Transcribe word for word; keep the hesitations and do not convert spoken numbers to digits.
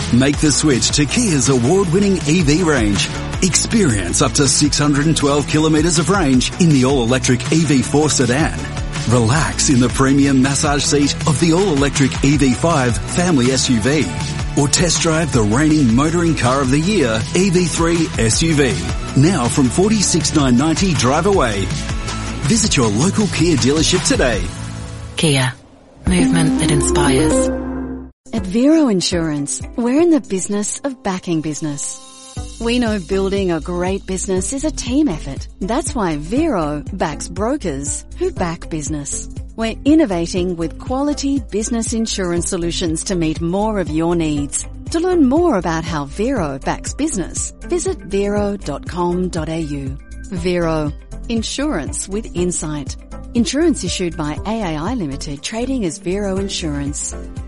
Make the switch to Kia's award-winning E V range. Experience up to six hundred twelve kilometres of range in the all-electric E V four sedan. Relax in the premium massage seat of the all-electric E V five family S U V. Or test drive the reigning motoring car of the year, E V three S U V. Now from forty-six thousand nine hundred ninety drive away. Visit your local Kia dealership today. Kia. Movement that inspires. At Vero Insurance, we're in the business of backing business. We know building a great business is a team effort. That's why Vero backs brokers who back business. We're innovating with quality business insurance solutions to meet more of your needs. To learn more about how Vero backs business, visit vero dot com dot a u. Vero. Insurance with insight. Insurance issued by A A I Limited, trading as Vero Insurance.